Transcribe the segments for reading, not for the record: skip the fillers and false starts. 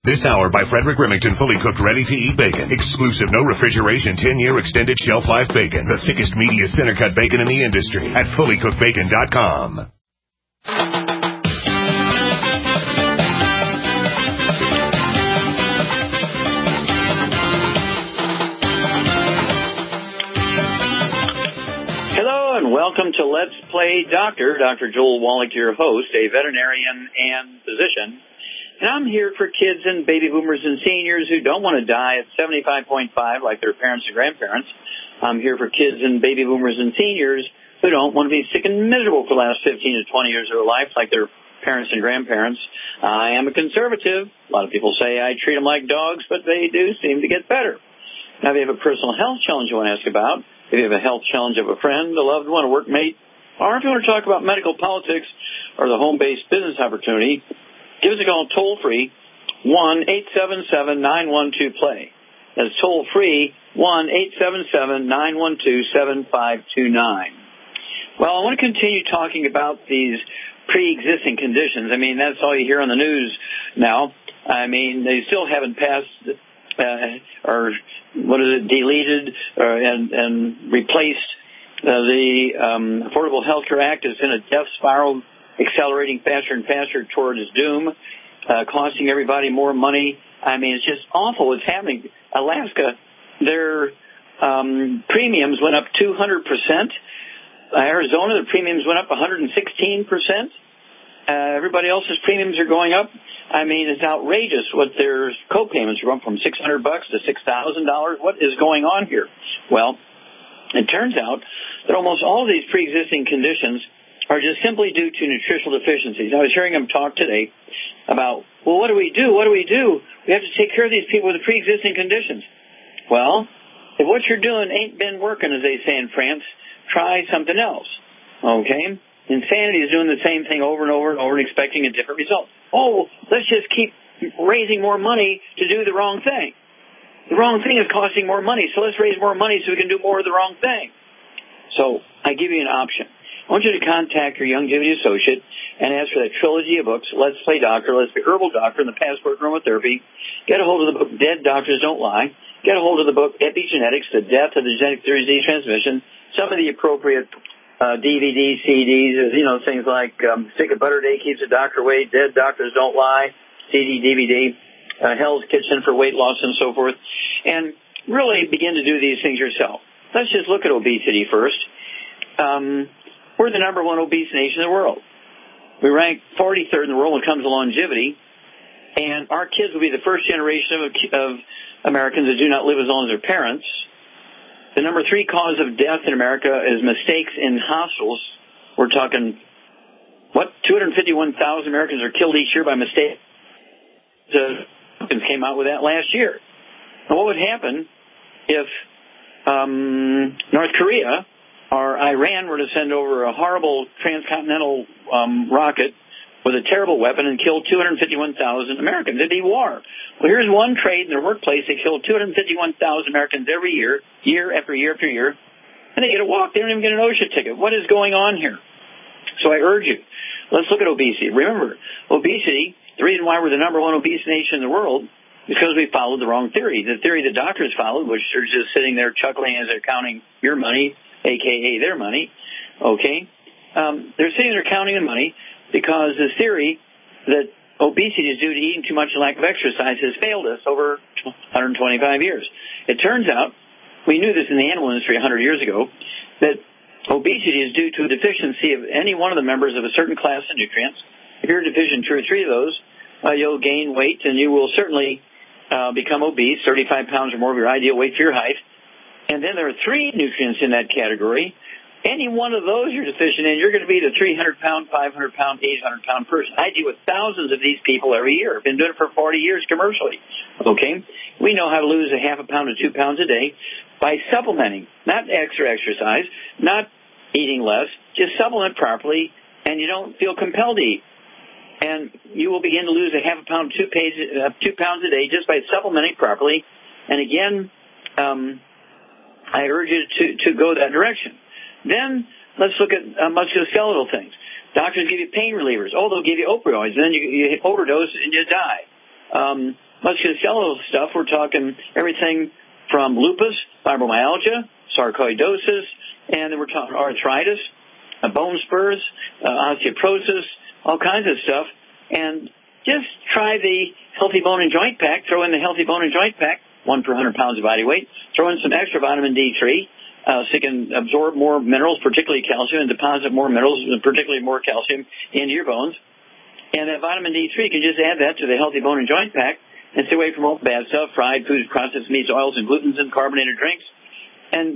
This hour by Frederick Remington, fully cooked, ready-to-eat bacon. Exclusive, no refrigeration, 10-year extended shelf life bacon. The thickest, meatiest, center-cut bacon in the industry at fullycookedbacon.com. Hello and welcome to Let's Play Doctor. Dr. Joel Wallach, your host, a veterinarian and physician. And I'm here for kids and baby boomers and seniors who don't want to die at 75.5 like their parents and grandparents. I'm here for kids and baby boomers and seniors who don't want to be sick and miserable for the last 15 to 20 years of their life like their parents and grandparents. I am a conservative. A lot of people say I treat them like dogs, but they do seem to get better. Now, if you have a personal health challenge you want to ask about, if you have a health challenge of a friend, a loved one, a workmate, or if you want to talk about medical politics or the home-based business opportunity, give us a call toll-free, 1-877-912-PLAY. That's toll-free, 1-877-912-7529. Well, I want to continue talking about these pre-existing conditions. I mean, that's all you hear on the news now. I mean, they still haven't passed deleted and replaced the Affordable Health Care Act is in a death spiral, accelerating faster and faster towards doom, costing everybody more money. I mean, it's just awful what's happening. Alaska, their premiums went up 200%. Arizona, the premiums went up 116%. Everybody else's premiums are going up. I mean, it's outrageous what their co-payments are going from $600 to $6,000. What is going on here? Well, it turns out that almost all of these pre-existing conditions are just simply due to nutritional deficiencies. I was hearing them talk today about, well, what do we do? What do we do? We have to take care of these people with the pre-existing conditions. Well, if what you're doing ain't been working, as they say in France, try something else. Okay? Insanity is doing the same thing over and over and over and expecting a different result. Oh, let's just keep raising more money to do the wrong thing. The wrong thing is costing more money, so let's raise more money so we can do more of the wrong thing. So I give you an option. I want you to contact your Youngevity associate and ask for that trilogy of books, Let's Play Doctor, Let's Be Herbal Doctor, and the Passport Aromatherapy. Get a hold of the book, Dead Doctors Don't Lie. Get a hold of the book, Epigenetics, The Death of the Genetic Theory of Disease Transmission. Some of the appropriate DVDs, CDs, things like Stick of Butter Day Keeps the Doctor Away, Dead Doctors Don't Lie, CD, DVD, Hell's Kitchen for weight loss, and so forth. And really begin to do these things yourself. Let's just look at obesity first. We're the number one obese nation in the world. We rank 43rd in the world when it comes to longevity. And our kids will be the first generation of Americans that do not live as long as their parents. The number 3 cause of death in America is mistakes in hospitals. We're talking, 251,000 Americans are killed each year by mistakes. The Republicans came out with that last year. Now, what would happen if North Korea or Iran were to send over a horrible transcontinental rocket with a terrible weapon and kill 251,000 Americans? It'd be war. Well, here's one trade in their workplace. They kill 251,000 Americans every year, year after year after year, and they get a walk. They don't even get an OSHA ticket. What is going on here? So I urge you, let's look at obesity. Remember, obesity, the reason why we're the number one obese nation in the world is because we followed the wrong theory. The theory the doctors followed, which are just sitting there chuckling as they're counting your money, a.k.a. their money, okay? They're sitting there counting the money because the theory that obesity is due to eating too much and lack of exercise has failed us over 125 years. It turns out, we knew this in the animal industry 100 years ago, that obesity is due to a deficiency of any one of the members of a certain class of nutrients. If you're deficient in 2 or 3 of those, you'll gain weight and you will certainly become obese, 35 pounds or more of your ideal weight for your height. And then there are 3 nutrients in that category. Any one of those you're deficient in, you're going to be the 300-pound, 500-pound, 800-pound person. I deal with thousands of these people every year. I've been doing it for 40 years commercially. Okay? We know how to lose a half a pound to 2 pounds a day by supplementing, not extra exercise, not eating less, just supplement properly, and you don't feel compelled to eat. And you will begin to lose a half a pound, 2 pounds a day just by supplementing properly. And again, I urge you to go that direction. Then let's look at musculoskeletal things. Doctors give you pain relievers. Oh, they'll give you opioids. Then you overdose and you die. Musculoskeletal stuff, we're talking everything from lupus, fibromyalgia, sarcoidosis, and then we're talking arthritis, bone spurs, osteoporosis, all kinds of stuff. And just try the Healthy Bone and Joint Pack. Throw in the Healthy Bone and Joint Pack, 1 per 100 pounds of body weight. Throw in some extra vitamin D3 so you can absorb more minerals, particularly calcium, and deposit more minerals, particularly more calcium, into your bones. And that vitamin D3, you can just add that to the Healthy Bone and Joint Pack and stay away from all the bad stuff, fried foods, processed meats, oils, and glutens, and carbonated drinks. And,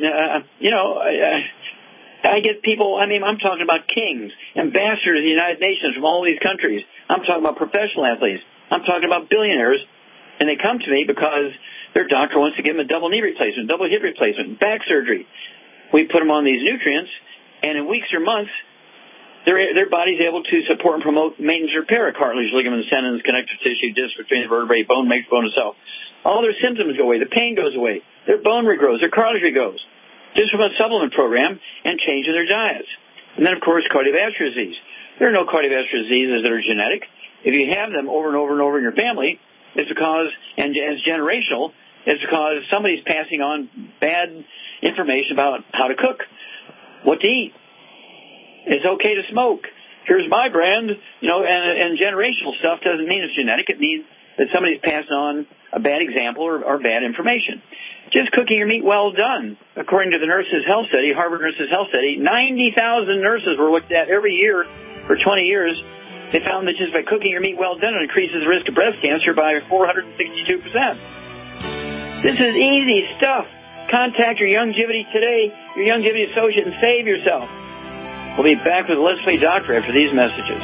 I get people, I'm talking about kings, ambassadors of the United Nations from all these countries. I'm talking about professional athletes. I'm talking about billionaires. And they come to me because their doctor wants to give them a double knee replacement, double hip replacement, back surgery. We put them on these nutrients, and in weeks or months, their body's able to support and promote maintenance repair of cartilage, ligaments, tendons, connective tissue, discs between the vertebrae, bone makes bone itself. All their symptoms go away. The pain goes away. Their bone regrows. Their cartilage regrows. Just from a supplement program and changing their diets. And then, of course, cardiovascular disease. There are no cardiovascular diseases that are genetic. If you have them over and over and over in your family, it's because, and it's generational, it's because somebody's passing on bad information about how to cook, what to eat. It's okay to smoke. Here's my brand, and generational stuff doesn't mean it's genetic. It means that somebody's passing on a bad example or bad information. Just cooking your meat well done. According to the Nurses' Health Study, Harvard Nurses' Health Study, 90,000 nurses were looked at every year for 20 years. They found that just by cooking your meat well done, it increases the risk of breast cancer by 462%. This is easy stuff. Contact your Youngevity today, your Youngevity associate, and save yourself. We'll be back with Let's Play Doctor after these messages.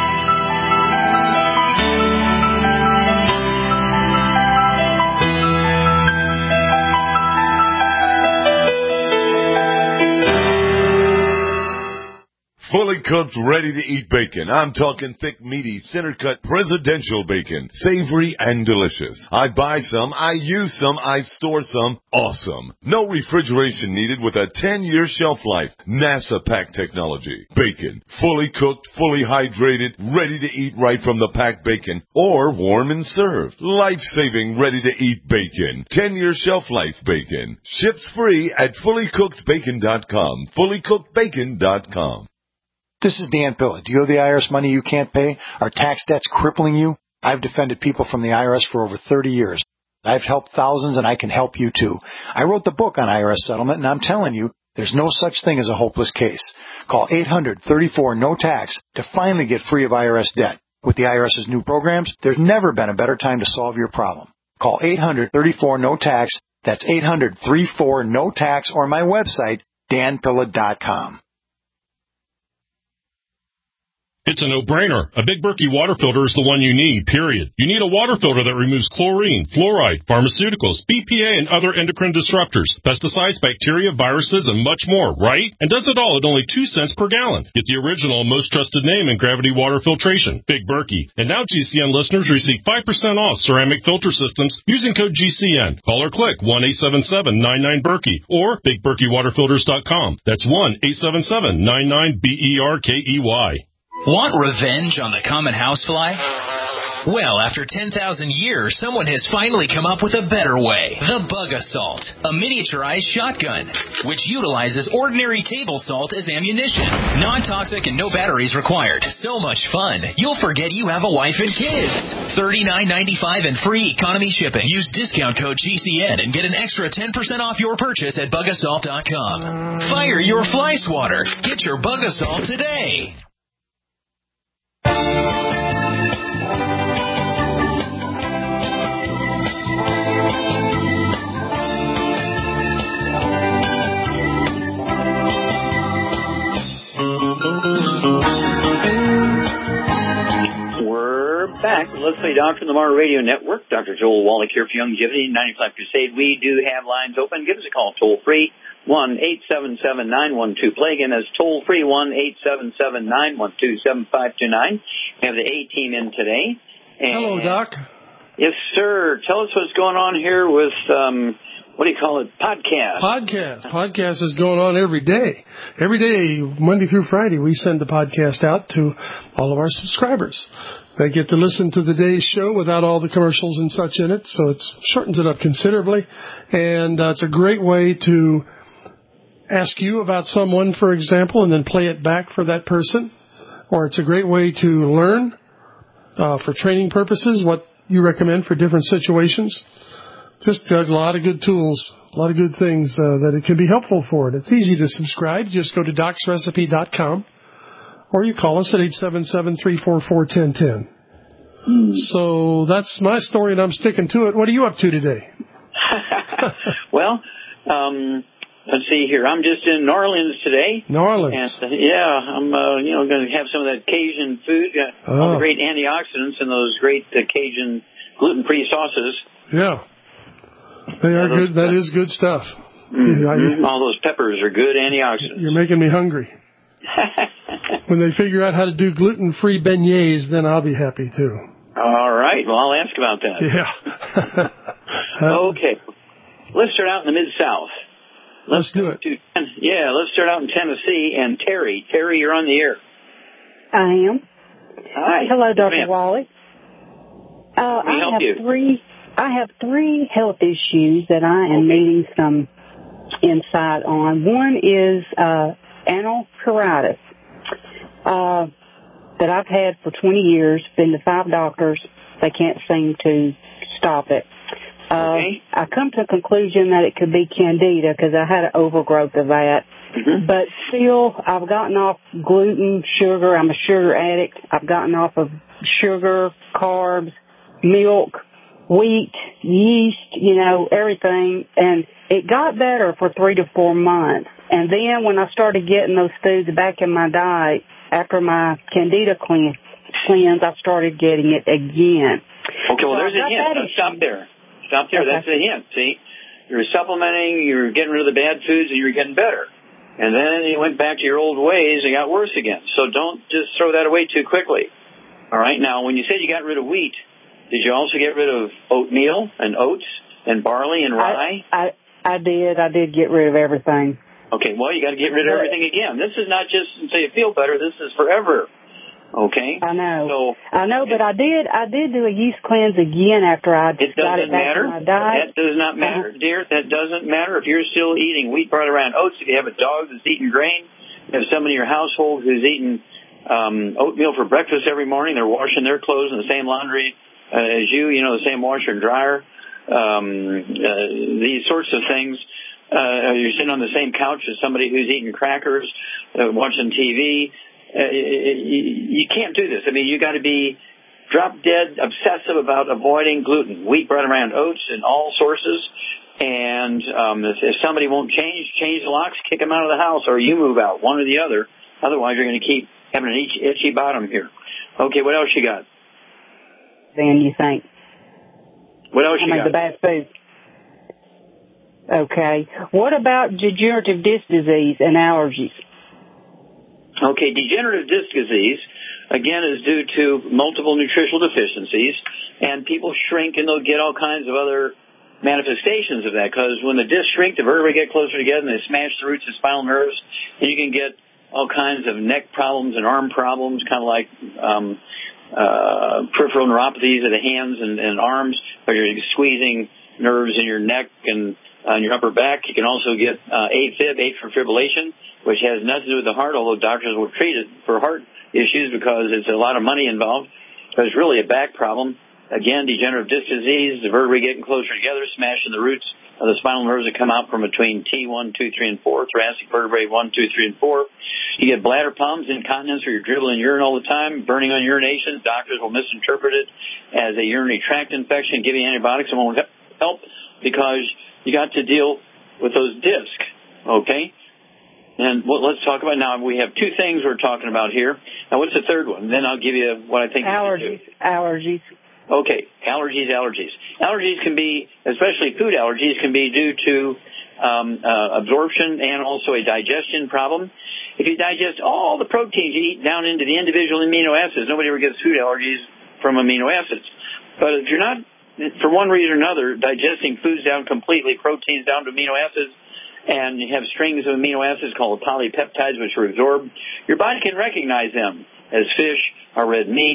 Fully cooked, ready-to-eat bacon. I'm talking thick, meaty, center-cut presidential bacon. Savory and delicious. I buy some, I use some, I store some. Awesome. No refrigeration needed with a 10-year shelf life. NASA pack technology. Bacon. Fully cooked, fully hydrated, ready to eat right from the packed bacon. Or warm and served. Life-saving, ready-to-eat bacon. 10-year shelf life bacon. Ships free at fullycookedbacon.com. Fullycookedbacon.com. This is Dan Pilla. Do you owe the IRS money you can't pay? Are tax debts crippling you? I've defended people from the IRS for over 30 years. I've helped thousands, and I can help you too. I wrote the book on IRS settlement, and I'm telling you, there's no such thing as a hopeless case. Call 800-34-NO-TAX to finally get free of IRS debt. With the IRS's new programs, there's never been a better time to solve your problem. Call 800-34-NO-TAX. That's 800-34-NO-TAX, or my website, danpilla.com. It's a no-brainer. A Big Berkey water filter is the one you need, period. You need a water filter that removes chlorine, fluoride, pharmaceuticals, BPA, and other endocrine disruptors, pesticides, bacteria, viruses, and much more, right? And does it all at only 2 cents per gallon. Get the original, most trusted name in gravity water filtration, Big Berkey. And now GCN listeners receive 5% off ceramic filter systems using code GCN. Call or click 1-877-99-BERKEY or BigBerkeyWaterFilters.com. That's 1-877-99-BERKEY. Want revenge on the common housefly? Well, after 10,000 years, someone has finally come up with a better way. The Bug Assault, a miniaturized shotgun, which utilizes ordinary table salt as ammunition. Non-toxic and no batteries required. So much fun, you'll forget you have a wife and kids. $39.95 and free economy shipping. Use discount code GCN and get an extra 10% off your purchase at bugassault.com. Fire your fly swatter. Get your Bug Assault today. We're back. Let's Play Doctor on the Mar Radio Network. Dr. Joel Wallach here for Youngevity 95 Crusade. We do have lines open. Give us a call toll free, 1-877-912-PLAY. Again, that's toll free, 1-877-912-7529. We have the A-team in today. And hello, Doc. Yes, sir. Tell us what's going on here with, what do you call it, podcast? Podcast is going on every day. Every day, Monday through Friday, we send the podcast out to all of our subscribers. They get to listen to the day's show without all the commercials and such in it, so it shortens it up considerably. And it's a great way to ask you about someone, for example, and then play it back for that person. Or it's a great way to learn for training purposes what you recommend for different situations. Just a lot of good tools, a lot of good things that it can be helpful for. It's easy to subscribe. Just go to docsrecipe.com or you call us at 877-344-1010. So that's my story, and I'm sticking to it. What are you up to today? Well, let's see here. I'm just in New Orleans today. New Orleans. And, I'm going to have some of that Cajun food. All the great antioxidants in those great Cajun gluten-free sauces. Yeah. They are good. That is good stuff. Mm-hmm. All those peppers are good antioxidants. You're making me hungry. When they figure out how to do gluten-free beignets, then I'll be happy too. All right. Well, I'll ask about that. Yeah. Okay. Let's start out in the Mid-South. Let's do it. Let's start out in Tennessee. And Terry, you're on the air. I am. Hi. Hello, Dr. Wally. I have three health issues that I am needing some insight on. One is anal pruritus that I've had for 20 years, been to 5 doctors. They can't seem to stop it. I come to the conclusion that it could be candida because I had an overgrowth of that. Mm-hmm. But still, I've gotten off gluten, sugar. I'm a sugar addict. I've gotten off of sugar, carbs, milk, wheat, yeast, everything. And it got better for 3 to 4 months. And then when I started getting those foods back in my diet, after my candida cleanse, I started getting it again. Okay, well, there's a hint. Stop there. Okay. That's a hint. See, you're supplementing, you're getting rid of the bad foods, and you're getting better. And then you went back to your old ways and got worse again. So don't just throw that away too quickly. All right? Now, when you said you got rid of wheat, did you also get rid of oatmeal and oats and barley and rye? I did. I did get rid of everything. Okay, well, you got to get rid of everything again. This is not just until you feel better. This is forever. Okay? I know. But I did do a yeast cleanse again after I got it back in my diet. That does not matter, dear. That doesn't matter if you're still eating wheat, barley, rye, and oats. If you have a dog that's eating grain, you have somebody in your household who's eating oatmeal for breakfast every morning, they're washing their clothes in the same laundry as you, the same washer and dryer, these sorts of things. You're sitting on the same couch as somebody who's eating crackers, watching TV. You can't do this. I mean, you got to be drop-dead obsessive about avoiding gluten, wheat, bread, around oats, and all sources. And if somebody won't change the locks, kick them out of the house, or you move out, one or the other. Otherwise, you're going to keep having an itchy bottom here. Okay, what else you got? Then you think. What else you got? The bad food. Okay. What about degenerative disc disease and allergies? Okay, degenerative disc disease, again, is due to multiple nutritional deficiencies, and people shrink and they'll get all kinds of other manifestations of that, because when the discs shrink, the vertebrae get closer together and they smash the roots of spinal nerves, and you can get all kinds of neck problems and arm problems, kind of like peripheral neuropathies of the hands and arms, where you're squeezing nerves in your neck and on your upper back. You can also get AFib, atrial fibrillation, which has nothing to do with the heart, although doctors will treat it for heart issues because it's a lot of money involved. But it's really a back problem. Again, degenerative disc disease, the vertebrae getting closer together, smashing the roots of the spinal nerves that come out from between T1, 2, 3, and 4, thoracic vertebrae 1, 2, 3, and 4. You get bladder problems, incontinence, where you're dribbling urine all the time, burning on urination. Doctors will misinterpret it as a urinary tract infection, give you antibiotics, and won't help because you got to deal with those discs, okay? And let's talk about now. We have 2 things we're talking about here. Now, what's the third one? Then I'll give you what I think. Allergies. Okay, allergies. Allergies can be, especially food allergies, can be due to absorption and also a digestion problem. If you digest all the proteins you eat down into the individual amino acids, nobody ever gets food allergies from amino acids. But if you're not, for one reason or another, digesting foods down completely, proteins down to amino acids, and you have strings of amino acids called polypeptides, which are absorbed, your body can recognize them as fish or red meat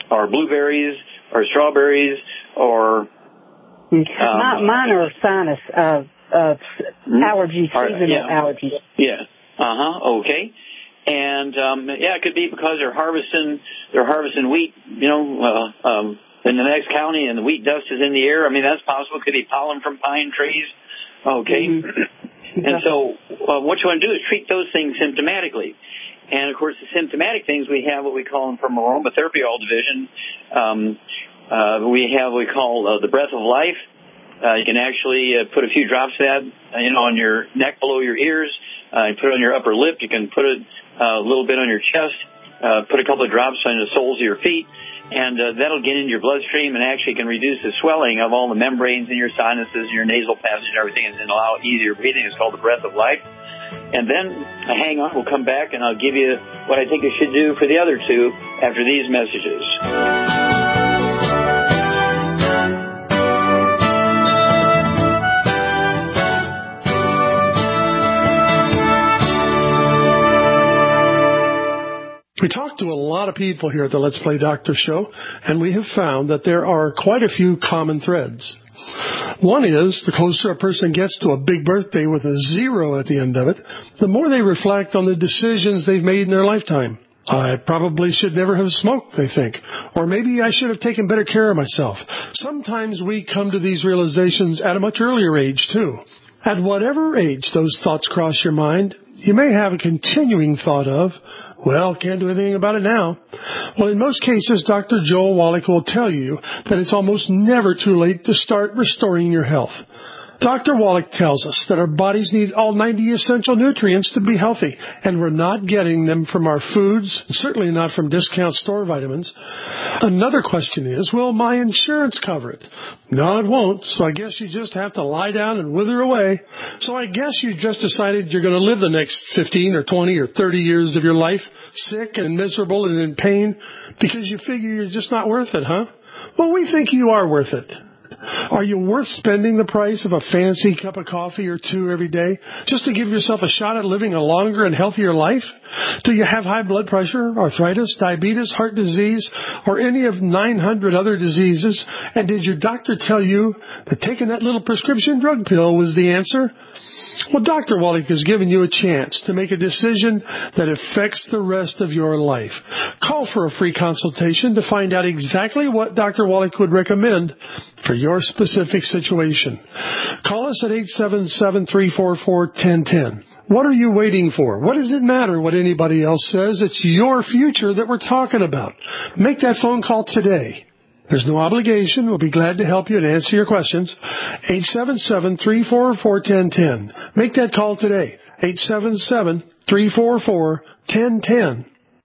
or blueberries or strawberries or... mine are sinus allergies, seasonal allergies. Yeah. Okay. And it could be because they're harvesting wheat, in the next county, and the wheat dust is in the air. I mean, that's possible. It could be pollen from pine trees. Okay. And so what you want to do is treat those things symptomatically. And, of course, the symptomatic things, we have what we call from aromatherapy all division. We have what we call the breath of life. You can actually put a few drops of that, on your neck below your ears. You put it on your upper lip. You can put it a little bit on your chest. Put a couple of drops on the soles of your feet. And that'll get into your bloodstream and actually can reduce the swelling of all the membranes in your sinuses and your nasal passage and everything, and then allow easier breathing. It's called the breath of life. And then hang on, we'll come back and I'll give you what I think you should do for the other two after these messages. We talk to a lot of people here at the Let's Play Doctor show, and we have found that there are quite a few common threads. One is, the closer a person gets to a big birthday with a 0 at the end of it, the more they reflect on the decisions they've made in their lifetime. I probably should never have smoked, they think. Or maybe I should have taken better care of myself. Sometimes we come to these realizations at a much earlier age, too. At whatever age those thoughts cross your mind, you may have a continuing thought of, well, can't do anything about it now. Well, in most cases, Dr. Joel Wallach will tell you that it's almost never too late to start restoring your health. Dr. Wallach tells us that our bodies need all 90 essential nutrients to be healthy, and we're not getting them from our foods, certainly not from discount store vitamins. Another question is, will my insurance cover it? No, it won't, so I guess you just have to lie down and wither away. So I guess you just decided you're going to live the next 15 or 20 or 30 years of your life sick and miserable and in pain because you figure you're just not worth it, huh? Well, we think you are worth it. Are you worth spending the price of a fancy cup of coffee or two every day just to give yourself a shot at living a longer and healthier life? Do you have high blood pressure, arthritis, diabetes, heart disease, or any of 900 other diseases? And did your doctor tell you that taking that little prescription drug pill was the answer? Well, Dr. Wallach has given you a chance to make a decision that affects the rest of your life. Call for a free consultation to find out exactly what Dr. Wallach would recommend for your specific situation. Call us at 877-344-1010. What are you waiting for? What does it matter what anybody else says? It's your future that we're talking about. Make that phone call today. There's no obligation. We'll be glad to help you and answer your questions. 877-344-1010. Make that call today. 877-344-1010.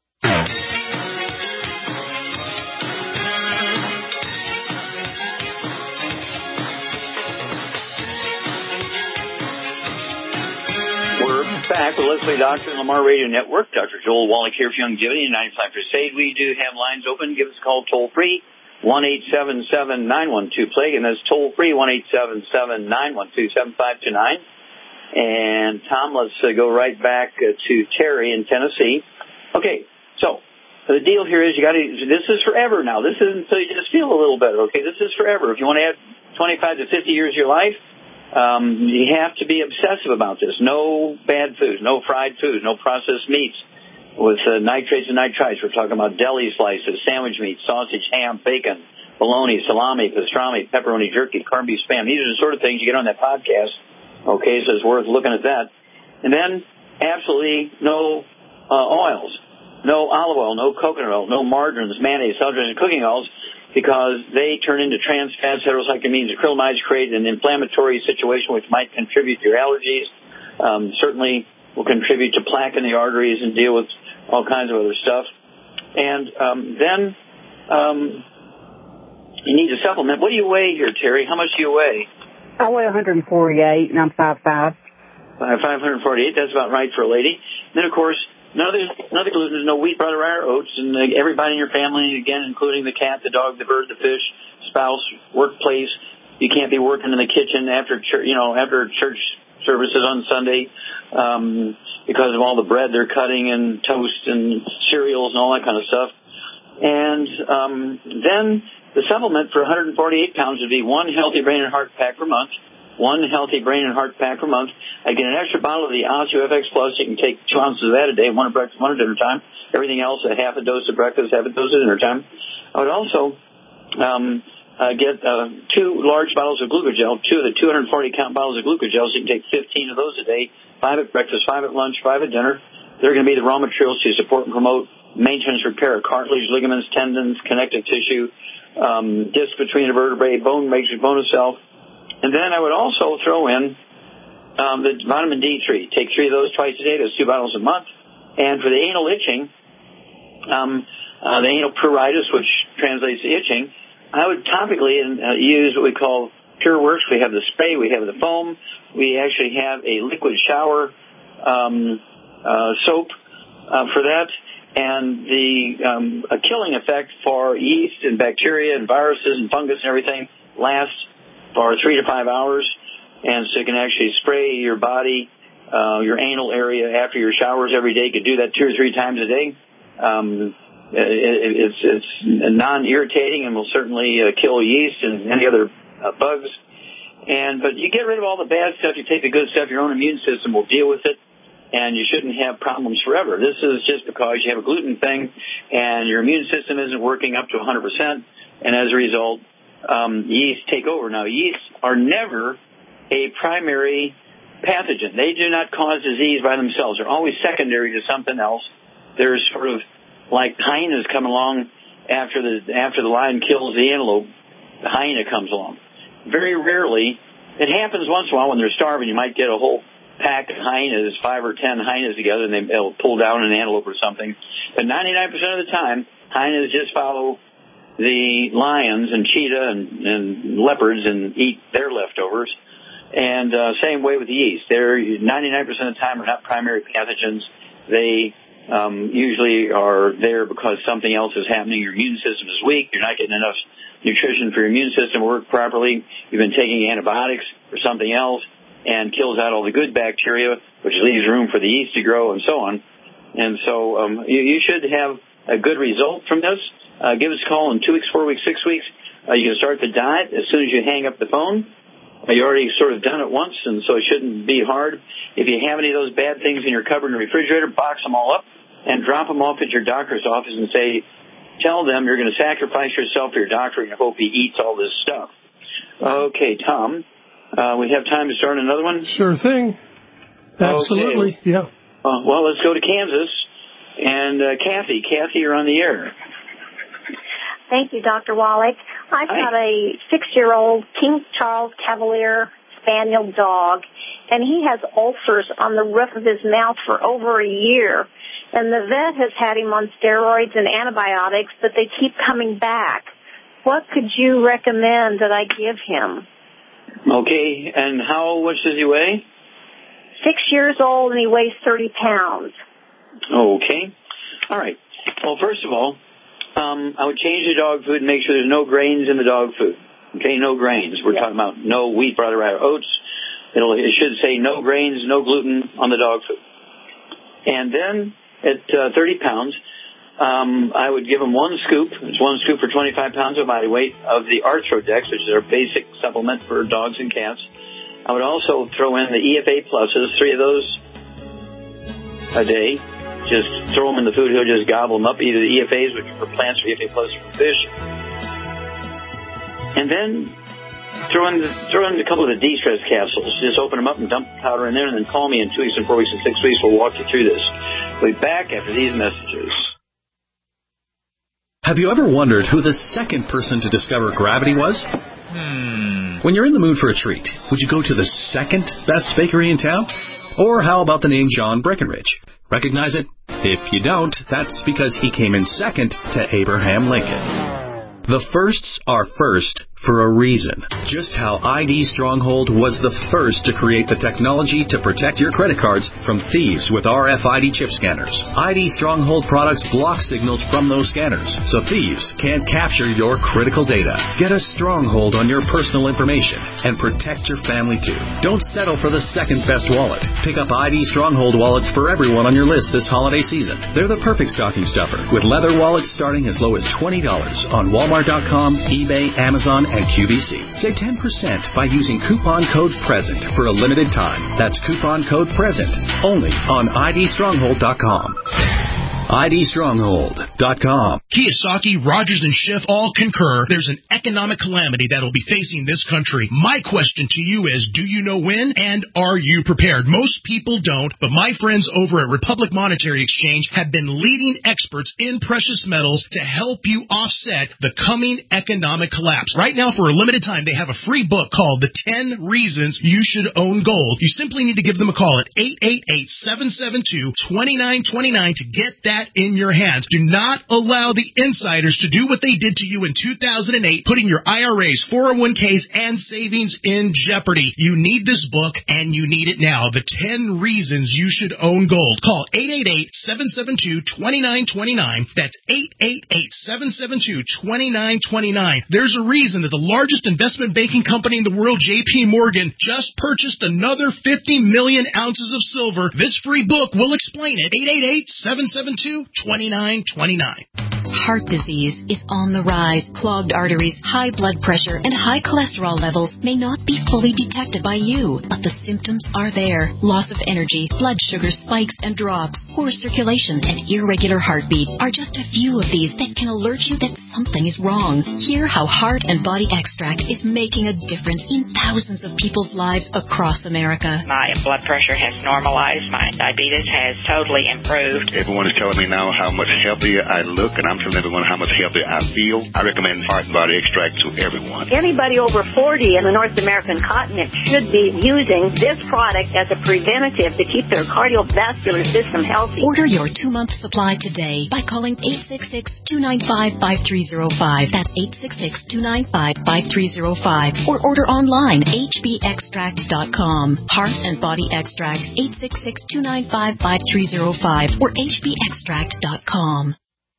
We're back with Let's Play Doctor and Lamar Radio Network. Dr. Joel Wallach here for Youngevity and 95 Crusade. We do have lines open. Give us a call toll free. 1-877-912-PLAGUE, and that's toll-free, 1-877-912-7529. And, Tom, let's go right back to Terry in Tennessee. Okay, so the deal here is this is forever now. This isn't until you just feel a little better, okay? This is forever. If you want to add 25 to 50 years of your life, you have to be obsessive about this. No bad foods, no fried foods, no processed meats with nitrates and nitrites. We're talking about deli slices, sandwich meat, sausage, ham, bacon, bologna, salami, pastrami, pepperoni, jerky, corned beef, spam. These are the sort of things you get on that podcast. Okay, so it's worth looking at that. And then absolutely no oils, no olive oil, no coconut oil, no margarines, mayonnaise, celery, and cooking oils, because they turn into trans fats, heterocyclamines, acrylamides, create an inflammatory situation which might contribute to your allergies. Certainly will contribute to plaque in the arteries and deal with all kinds of other stuff. And then you need to supplement. What do you weigh here, Terry? How much do you weigh? I weigh 148, and I'm 5'5". 548, that's about right for a lady. Then, of course, none of the gluten, there's no wheat, butter, or oats, and everybody in your family, again, including the cat, the dog, the bird, the fish, spouse, workplace. You can't be working in the kitchen after church services on Sunday because of all the bread they're cutting and toast and cereals and all that kind of stuff. And then the supplement for 148 pounds would be one healthy brain and heart pack per month. One healthy brain and heart pack per month. I get an extra bottle of the OsteoFX Plus. You can take 2 ounces of that a day, one at breakfast, one at dinner time. Everything else, a half a dose at breakfast, half a dose at dinner time. I would also get 2 large bottles of glucogel, 2 of the 240-count bottles of glucogel, so you can take 15 of those a day, 5 at breakfast, 5 at lunch, 5 at dinner. They're going to be the raw materials to support and promote maintenance, repair of cartilage, ligaments, tendons, connective tissue, disc between the vertebrae, bone matrix, bone itself. And then I would also throw in the vitamin D3. Take 3 of those twice a day. That's 2 bottles a month. And for the anal itching, the anal pruritus, which translates to itching, I would topically use what we call PureWorks. We have the spray. We have the foam. We actually have a liquid shower soap for that. And the killing effect for yeast and bacteria and viruses and fungus and everything lasts for 3 to 5 hours. And so you can actually spray your body, your anal area after your showers every day. You could do that 2 or 3 times a day. It's non-irritating and will certainly kill yeast and any other bugs. But you get rid of all the bad stuff. You take the good stuff. Your own immune system will deal with it. And you shouldn't have problems forever. This is just because you have a gluten thing and your immune system isn't working up to 100%. And as a result, yeast take over. Now, yeasts are never a primary pathogen. They do not cause disease by themselves. They're always secondary to something else. There's sort of like hyenas come along after the lion kills the antelope. The hyena comes along. Very rarely. It happens once in a while when they're starving. You might get a whole pack of hyenas, 5 or 10 hyenas together, and they'll pull down an antelope or something. But 99% of the time, hyenas just follow the lions and cheetah and leopards and eat their leftovers. And same way with the yeast. They're 99% of the time are not primary pathogens. They usually are there because something else is happening. Your immune system is weak. You're not getting enough nutrition for your immune system to work properly. You've been taking antibiotics or something else, and kills out all the good bacteria, which leaves room for the yeast to grow and so on. And so you should have a good result from this. Give us a call in 2 weeks, 4 weeks, 6 weeks. You can start the diet as soon as you hang up the phone. You already sort of done it once, and so it shouldn't be hard. If you have any of those bad things in your cupboard and refrigerator, box them all up and drop them off at your doctor's office and tell them you're going to sacrifice yourself for your doctor and hope he eats all this stuff. Okay, Tom. We have time to start another one? Sure thing. Absolutely, okay. Yeah. Well, let's go to Kansas. And Kathy, you're on the air. Thank you, Dr. Wallach. I've got a 6-year-old King Charles Cavalier Spaniel dog, and he has ulcers on the roof of his mouth for over a year. And the vet has had him on steroids and antibiotics, but they keep coming back. What could you recommend that I give him? Okay, and how much does he weigh? 6 years old, and he weighs 30 pounds. Okay. All right. Well, first of all, I would change the dog food and make sure there's no grains in the dog food. Okay, no grains. We're talking about no wheat, butter, or oats. It should say no grains, no gluten on the dog food. And then at 30 pounds, I would give him 1 scoop. It's 1 scoop for 25 pounds of body weight of the Arthrodex, which is our basic supplement for dogs and cats. I would also throw in the EFA Pluses, 3 of those a day. Just throw them in the food. He'll just gobble them up, either the EFAs, which are for plants, or EFA Plus for fish. And then throw in a couple of the de-stress capsules. Just open them up and dump the powder in there, and then call me in 2 weeks and 4 weeks and 6 weeks. We'll walk you through this. We'll be back after these messages. Have you ever wondered who the second person to discover gravity was? When you're in the mood for a treat, would you go to the second best bakery in town? Or how about the name John Breckenridge? Recognize it? If you don't, that's because he came in second to Abraham Lincoln. The firsts are first for a reason. Just how ID Stronghold was the first to create the technology to protect your credit cards from thieves with RFID chip scanners. ID Stronghold products block signals from those scanners, so thieves can't capture your critical data. Get a stronghold on your personal information and protect your family too. Don't settle for the second best wallet. Pick up ID Stronghold wallets for everyone on your list this holiday season. They're the perfect stocking stuffer, with leather wallets starting as low as $20 on Walmart.com, eBay, Amazon, and QVC. Save 10% by using coupon code PRESENT for a limited time. That's coupon code PRESENT only on IDStronghold.com. IDStronghold.com. Kiyosaki, Rogers, and Schiff all concur there's an economic calamity that will be facing this country. My question to you is, do you know when, and are you prepared? Most people don't, but my friends over at Republic Monetary Exchange have been leading experts in precious metals to help you offset the coming economic collapse. Right now, for a limited time, they have a free book called The 10 Reasons You Should Own Gold. You simply need to give them a call at 888-772-2929 to get that in your hands. Do not allow the insiders to do what they did to you in 2008, putting your IRAs, 401ks, and savings in jeopardy. You need this book, and you need it now. The 10 Reasons You Should Own Gold. Call 888-772-2929. That's 888-772-2929. There's a reason that the largest investment banking company in the world, J.P. Morgan, just purchased another 50 million ounces of silver. This free book will explain it. 888-772-2929. Heart disease is on the rise. Clogged arteries, high blood pressure, and high cholesterol levels may not be fully detected by you, but the symptoms are there. Loss of energy, blood sugar spikes and drops, poor circulation, and irregular heartbeat are just a few of these that can alert you that something is wrong. Hear how Heart and Body Extract is making a difference in thousands of people's lives across America. My blood pressure has normalized. My diabetes has totally improved. Everyone is telling me now how much healthier I look, and I'm telling everyone how much healthier I feel. I recommend Heart and Body Extract to everyone. Anybody over 40 in the North American continent should be using this product as a preventative to keep their cardiovascular system healthy. Order your 2-month supply today by calling 866-295-5305. That's 866-295-5305. Or order online, hbextract.com. Heart and Body Extract, 866-295-5305 or hbextract.com.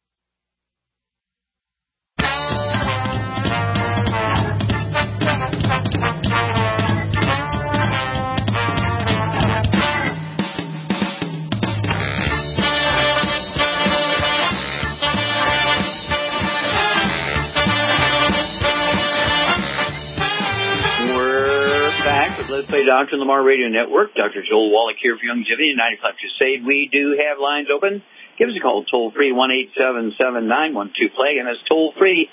Let's Play Dr. Lamar Radio Network. Dr. Joel Wallach here for Youngevity, 95 Crusade. We do have lines open. Give us a call, toll-free, 1-877-912-PLAY. And that's toll-free,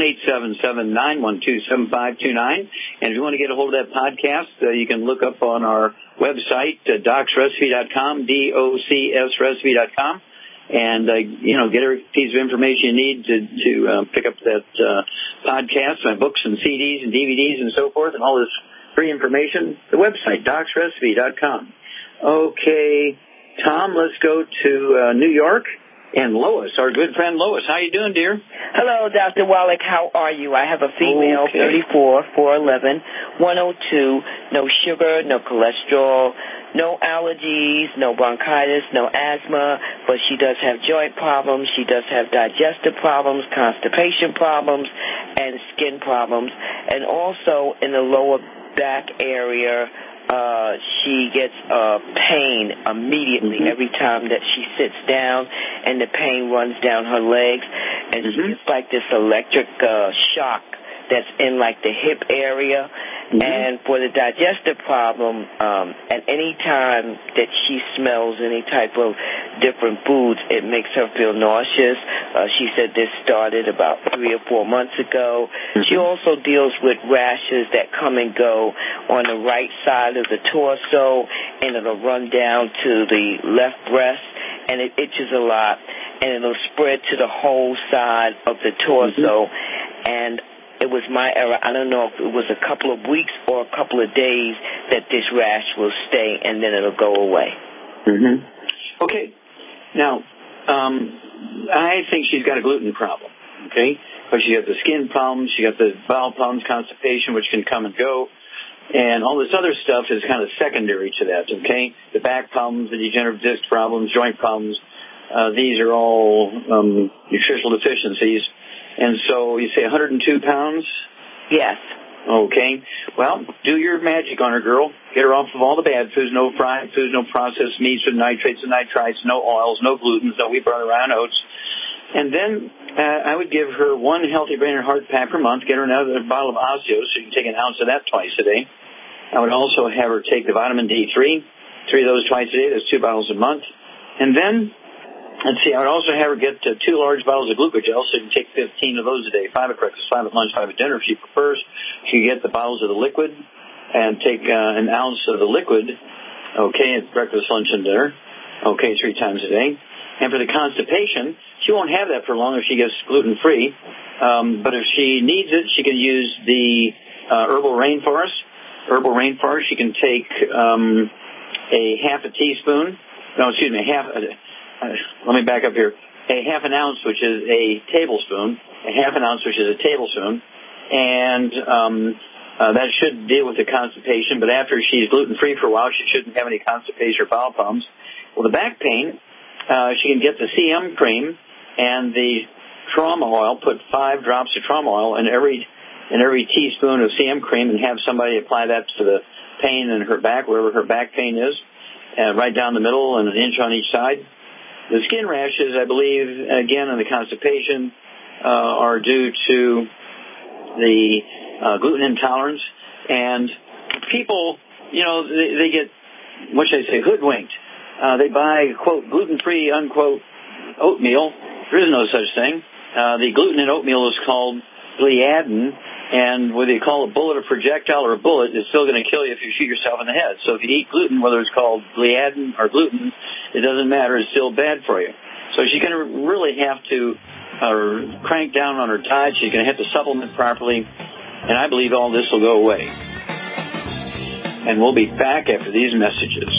1-877-912-7529. And if you want to get a hold of that podcast, you can look up on our website, docsrecipe.com, DOCSrecipe.com. And, get every piece of information you need to pick up that podcast, my books and CDs and DVDs and so forth, and all this free information. The website, docsrecipe.com. Okay, Tom, let's go to New York. And Lois, our good friend Lois. How you doing, dear? Hello, Dr. Wallach. How are you? I have a female, 34, 4'11", 102, no sugar, no cholesterol, no allergies, no bronchitis, no asthma, but she does have joint problems. She does have digestive problems, constipation problems, and skin problems. And also in the lower back area, she gets pain immediately every time that she sits down, and the pain runs down her legs, and it's like this electric shock that's in like the hip area. And for the digestive problem, at any time that she smells any type of different foods, it makes her feel nauseous. She said this started about 3 or 4 months ago. She also deals with rashes that come and go on the right side of the torso, and it'll run down to the left breast, and it itches a lot, and it'll spread to the whole side of the torso. And it was my error. I don't know if it was a couple of weeks or a couple of days that this rash will stay, and then it'll go away. Okay. Now, I think she's got a gluten problem, okay? but you got the skin problems, you got the bowel problems, constipation, which can come and go. And all this other stuff is kind of secondary to that, okay? The back problems, the degenerative disc problems, joint problems, these are all nutritional deficiencies. And so you say 102 pounds? Yes. Okay. Well, do your magic on her, girl. Get her off of all the bad foods, no fried foods, no processed meats with nitrates and nitrites, no oils, no glutens, no wheat, butter, rye, and oats. And then I would give her one healthy brain and heart pack per month, get her another bottle of Osteos, so you can take an ounce of that twice a day. I would also have her take the vitamin D3, 3 of those twice a day. That's 2 bottles a month. And then, let's see, I would also have her get 2 large bottles of glucogel, so you can take 15 of those a day, 5 at breakfast, 5 at lunch, 5 at dinner if she prefers. She can get the bottles of the liquid and take an ounce of the liquid, okay, at breakfast, lunch, and dinner, okay, 3 times a day. And for the constipation, she won't have that for long if she gets gluten-free, but if she needs it, she can use the herbal rainforest. She can take a half a teaspoon. No, excuse me, let me back up here. A half an ounce, which is a tablespoon. A half an ounce, which is a tablespoon. And that should deal with the constipation. But after she's gluten-free for a while, she shouldn't have any constipation or bowel problems. Well, the back pain, she can get the CM cream and the trauma oil. Put 5 drops of trauma oil in every teaspoon of CM cream and have somebody apply that to the pain in her back, wherever her back pain is, right down the middle and an inch on each side. The skin rashes, I believe, again, and the constipation are due to the gluten intolerance. And people, they get, what should I say, hoodwinked. They buy, quote, gluten-free, unquote, oatmeal. There is no such thing. The gluten in oatmeal is called gliadin, and whether you call a bullet a projectile or a bullet, it's still going to kill you if you shoot yourself in the head. So if you eat gluten, whether it's called gliadin or gluten, it doesn't matter. It's still bad for you. So she's going to really have to crank down on her diet. She's going to have to supplement properly, and I believe all this will go away. And we'll be back after these messages.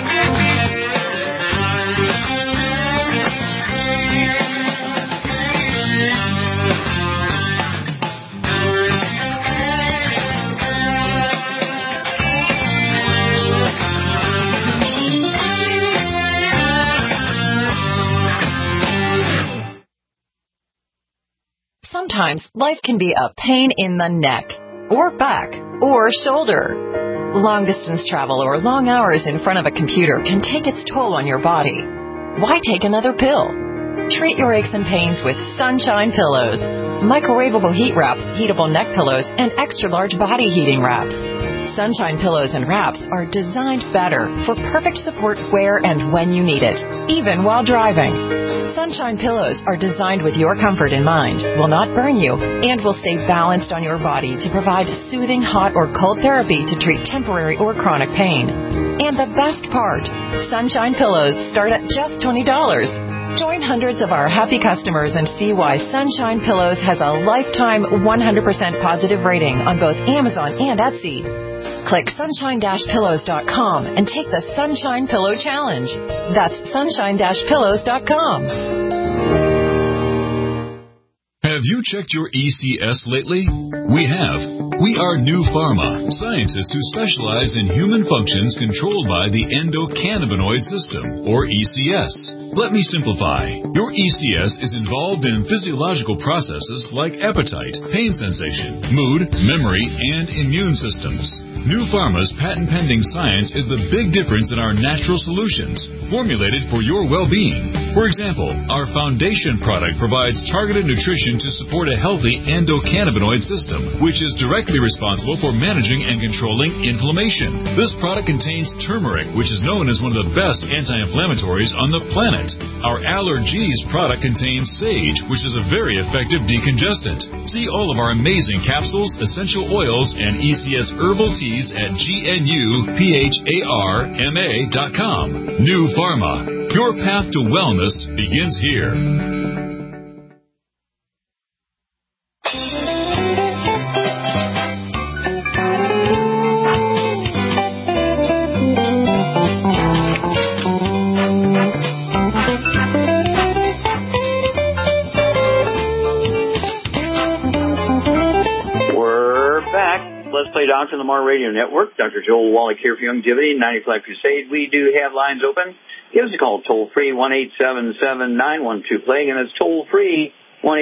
Sometimes life can be a pain in the neck, or back, or shoulder. Long-distance travel or long hours in front of a computer can take its toll on your body. Why take another pill? Treat your aches and pains with Sunshine Pillows. Microwavable heat wraps, heatable neck pillows, and extra-large body heating wraps. Sunshine Pillows and Wraps are designed better for perfect support where and when you need it, even while driving. Sunshine Pillows are designed with your comfort in mind, will not burn you, and will stay balanced on your body to provide soothing hot or cold therapy to treat temporary or chronic pain. And the best part, Sunshine Pillows start at just $20. Join hundreds of our happy customers and see why Sunshine Pillows has a lifetime 100% positive rating on both Amazon and Etsy. Click sunshine-pillows.com and take the Sunshine Pillow Challenge. That's sunshine-pillows.com. Have you checked your ECS lately? We have. We are New Pharma, scientists who specialize in human functions controlled by the endocannabinoid system, or ECS. Let me simplify. Your ECS is involved in physiological processes like appetite, pain sensation, mood, memory, and immune systems. New Pharma's patent-pending science is the big difference in our natural solutions, formulated for your well-being. For example, our foundation product provides targeted nutrition to support a healthy endocannabinoid system, which is directly responsible for managing and controlling inflammation. This product contains turmeric, which is known as one of the best anti-inflammatories on the planet. Our Allergies product contains sage, which is a very effective decongestant. See all of our amazing capsules, essential oils, and ECS herbal teas at GNUPHARMA.com. New Pharma. Your path to wellness begins here. Dr. Lamar Radio Network. Dr. Joel Wallach here for Longevity, 95 Crusade. We do have lines open. Give us a call, toll-free, 1-877-912-PLAY. Again, that's toll-free,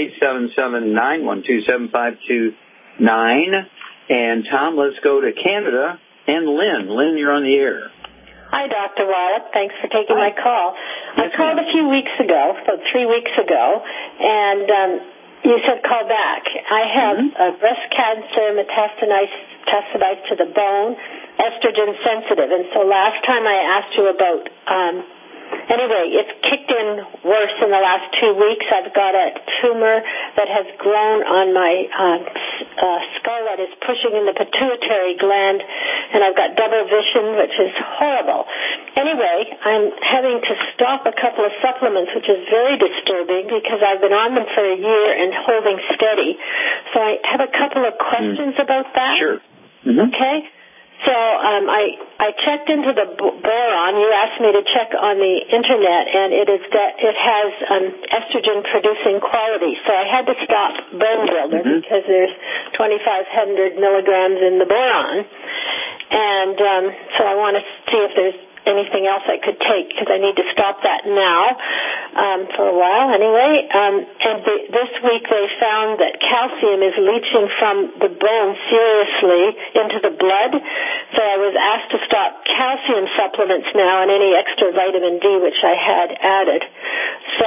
1-877-912-7529. And, Tom, let's go to Canada and Lynn. Lynn, you're on the air. Hi, Dr. Wallach. Thanks for taking my call. I called a few weeks ago, about 3 weeks ago, and you said call back. I have breast cancer, metastasized to the bone, estrogen sensitive, and so last time I asked you about anyway, it's kicked in worse in the last 2 weeks. I've got a tumor that has grown on my skull that is pushing in the pituitary gland, and I've got double vision, which is horrible. Anyway, I'm having to stop a couple of supplements, which is very disturbing because I've been on them for a year and holding steady. So I have a couple of questions about that. Sure. Okay. So I checked into the boron. You asked me to check on the internet, and it has estrogen-producing qualities. So I had to stop Bone Builder because there's 2,500 milligrams in the boron, and so I want to see if there's anything else I could take because I need to stop that now for a while anyway. And this week they found that calcium is leaching from the bone seriously into the blood. So I was asked to stop calcium supplements now and any extra vitamin D which I had added. So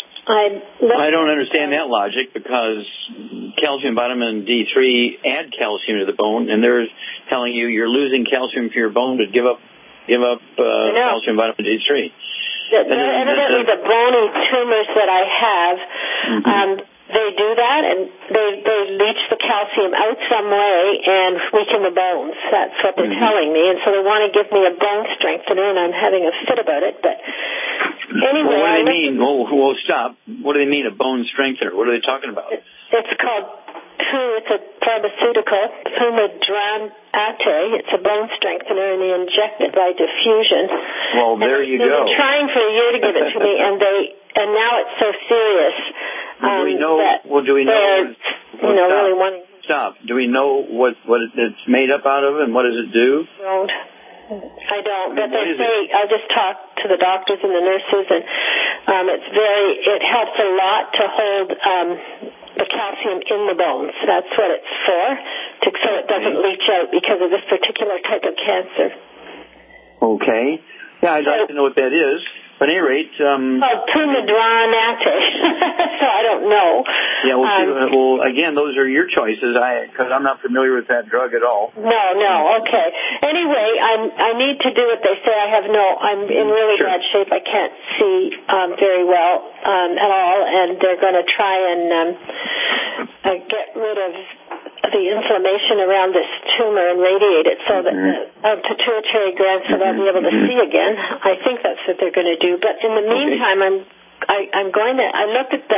I don't understand that logic because calcium, vitamin D3 add calcium to the bone, and they're telling you you're losing calcium for your bone to give up calcium, vitamin D3. Evidently, the bony tumors that I have, they do that, and they leach the calcium out some way and weaken the bones. That's what they're telling me, and so they want to give me a bone strengthener, and I'm having a fit about it. But anyway, what do they mean? Well, stop. What do they mean, a bone strengthener? What are they talking about? It's called. It's a pharmaceutical, Pumedranate. It's a bone strengthener, and they inject it by diffusion. Well, there you go. They've been trying for a year to give it to me, and now it's so serious. Do we know? Really wanting. Stop. Do we know what it's made up out of, and what does it do? I don't. But they say I'll just talk to the doctors and the nurses, and it helps a lot to hold the calcium in the bones. That's what it's for, so it doesn't leach out because of this particular type of cancer. Okay. Yeah, I'd like to know what that is. But at any rate... Pumedranate. So I don't know. Yeah, well, again, those are your choices, because I'm not familiar with that drug at all. No, okay. Anyway, I need to do what they say. I'm in really bad shape. I can't see very well at all, and they're going to try and get rid of the inflammation around this tumor and radiate it so that the pituitary gland so they'll be able to see again. I think that's what they're going to do. But in the meantime, I looked at the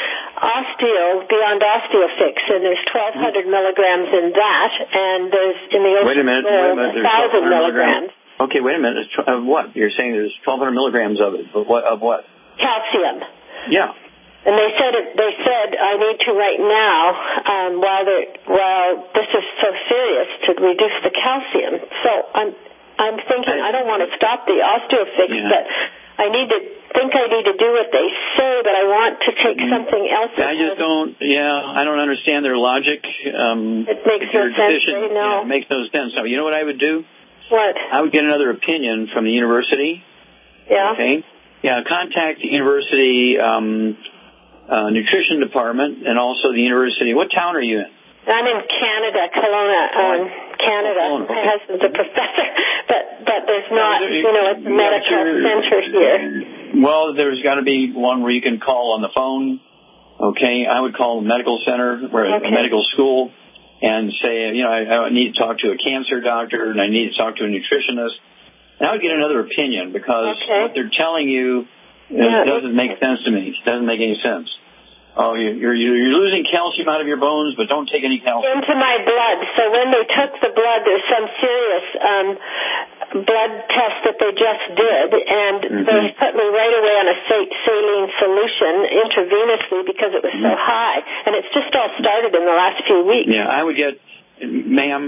Beyond OsteoFix, and there's 1,200 milligrams in that, and there's in the Ocean 1,000 milligrams. Okay, wait a minute. Of what? You're saying there's 1,200 milligrams of it. Of what? Calcium. Yeah. And they said I need to right now, while this is so serious, to reduce the calcium. So I'm thinking I don't want to stop the OsteoFix, but I need to do what they say, but I want to take something else. I just don't. Yeah, I don't understand their logic. It makes no sense. No, it makes no sense. So you know what I would do? What? I would get another opinion from the university. Yeah. Okay. Yeah. Contact the university. Nutrition department, and also the university. What town are you in? I'm in Canada, Kelowna, Canada. Okay. My husband's a professor, but there's not, it's a medical center here. Well, there's got to be one where you can call on the phone. Okay, I would call the medical center, a medical school, and say, I need to talk to a cancer doctor, and I need to talk to a nutritionist. And I would get another opinion because what they're telling you. It doesn't make sense to me. It doesn't make any sense. Oh, you're losing calcium out of your bones, but don't take any calcium. Into my blood. So when they took the blood, there's some serious blood test that they just did, and they put me right away on a saline solution intravenously because it was so high. And it's just all started in the last few weeks. Yeah, I would get, ma'am,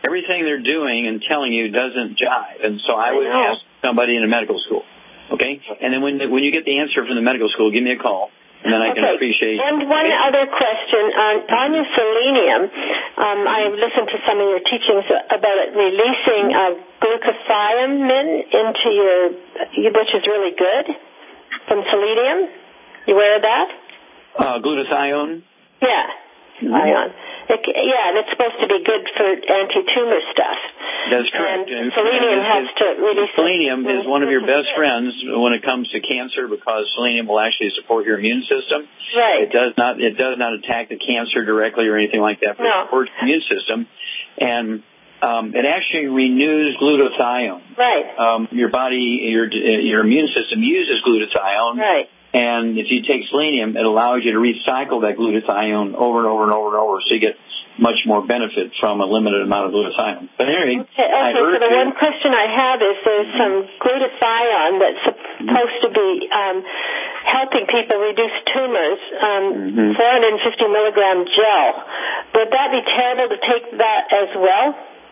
everything they're doing and telling you doesn't jive. And so I would ask somebody in a medical school, okay? And then when you get the answer from the medical school, give me a call, and then I can appreciate. One other question on your selenium. I listened to some of your teachings about it releasing glutathione into which is really good from selenium. You aware of that? Glutathione? Yeah. Ion. And it's supposed to be good for anti-tumor stuff. That's correct. And selenium helps to release. Selenium is one of your best friends when it comes to cancer because selenium will actually support your immune system. Right. It does not attack the cancer directly or anything like that, but it supports the immune system. And it actually renews glutathione. Right. Your body, your immune system uses glutathione. Right. And if you take selenium, it allows you to recycle that glutathione over and over and over and over, so you get much more benefit from a limited amount of glutathione. But anyway, so the one question I have is there's some glutathione that's supposed to be helping people reduce tumors, 450 milligram gel. Would that be terrible to take that as well?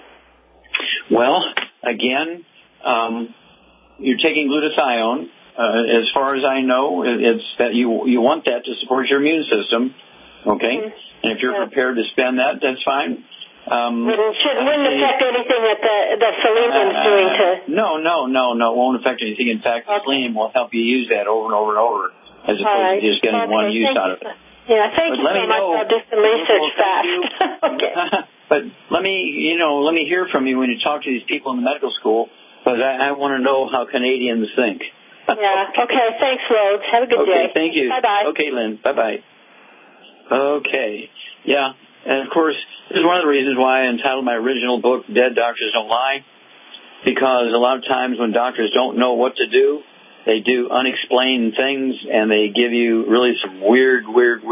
Well, again, you're taking glutathione. As far as I know, it's that you want that to support your immune system, okay? And if you're prepared to spend that, that's fine. Wouldn't affect anything that the selenium's doing to... No, it won't affect anything. In fact, the selenium will help you use that over and over and over, as opposed to just getting one use out of it. Yeah, thank you so much. I'll do some research fast. Okay. But let me hear from you when you talk to these people in the medical school, because I want to know how Canadians think. Yeah. Okay. Thanks, Rhodes. Have a good day. Thank you. Bye-bye. Okay, Lynn. Bye-bye. Okay. Yeah. And, of course, this is one of the reasons why I entitled my original book, Dead Doctors Don't Lie, because a lot of times when doctors don't know what to do, they do unexplained things, and they give you really some weird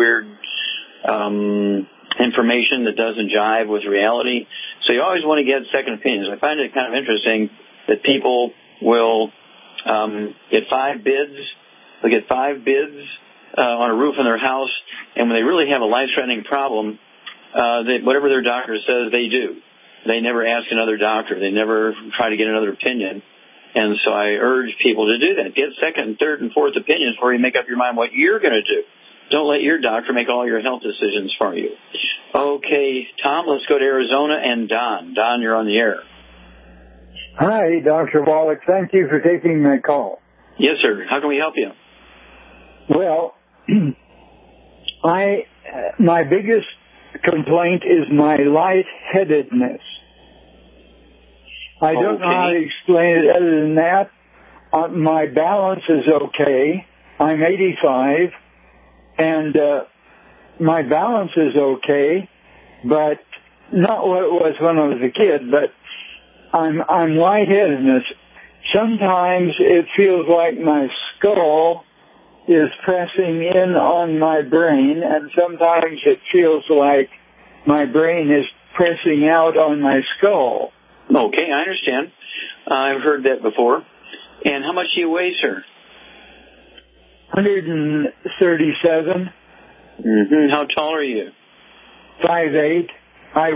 information that doesn't jive with reality. So you always want to get second opinions. I find it kind of interesting that people will... get 5 bids. They'll get 5 bids on a roof in their house, and when they really have a life-threatening problem, whatever their doctor says, they do. They never ask another doctor. They never try to get another opinion. And so I urge people to do that. Get second and third and fourth opinions before you make up your mind what you're going to do. Don't let your doctor make all your health decisions for you. Okay, Tom, let's go to Arizona and Don. Don, you're on the air. Hi, Dr. Wallach. Thank you for taking my call. Yes, sir. How can we help you? Well, my biggest complaint is my lightheadedness. I don't know how to explain it other than that. My balance is okay. I'm 85, and my balance is okay, but not what it was when I was a kid, but I'm lightheadedness. Sometimes it feels like my skull is pressing in on my brain, and sometimes it feels like my brain is pressing out on my skull. Okay, I understand. I've heard that before. And how much do you weigh, sir? 137. How tall are you? 5'8". I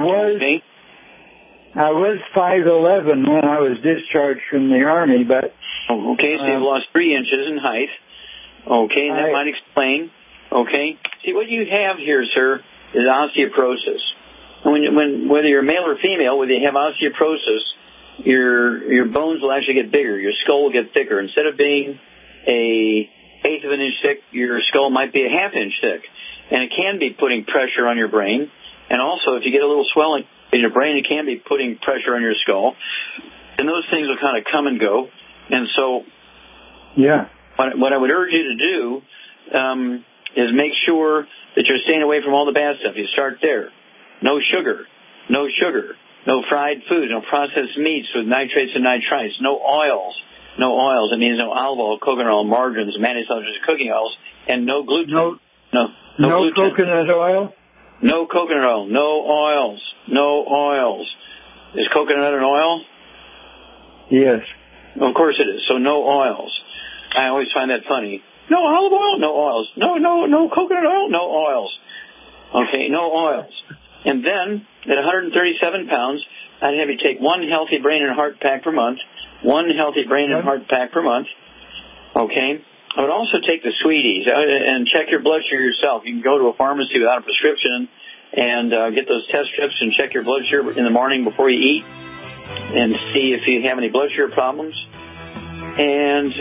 was 5'11" when I was discharged from the Army, but... Okay, so you've lost 3 inches in height. Okay, and that might explain. Okay. See, what you have here, sir, is osteoporosis. Whether you're male or female, whether you have osteoporosis, your bones will actually get bigger. Your skull will get thicker. Instead of being a 1/8 of an inch thick, your skull might be a 1/2 inch thick. And it can be putting pressure on your brain. And also, if you get a little swelling in your brain, it can be putting pressure on your skull. And those things will kind of come and go. And so, what I would urge you to do is make sure that you're staying away from all the bad stuff. You start there. No sugar. No fried foods, no processed meats with nitrates and nitrites, no oils. It means no olive oil, coconut oil, margarines, mayonnaise, cooking oils, and no gluten. No gluten. Coconut oil? No coconut oil, no oils. Is coconut an oil? Yes. Of course it is. So no oils. I always find that funny. No olive oil, no oils. No coconut oil, no oils. Okay, no oils. And then, at 137 pounds, I'd have you take one healthy brain and heart pack per month, one healthy brain and heart pack per month. Okay. I would also take the Sweeties and check your blood sugar yourself. You can go to a pharmacy without a prescription and get those test strips and check your blood sugar in the morning before you eat and see if you have any blood sugar problems. And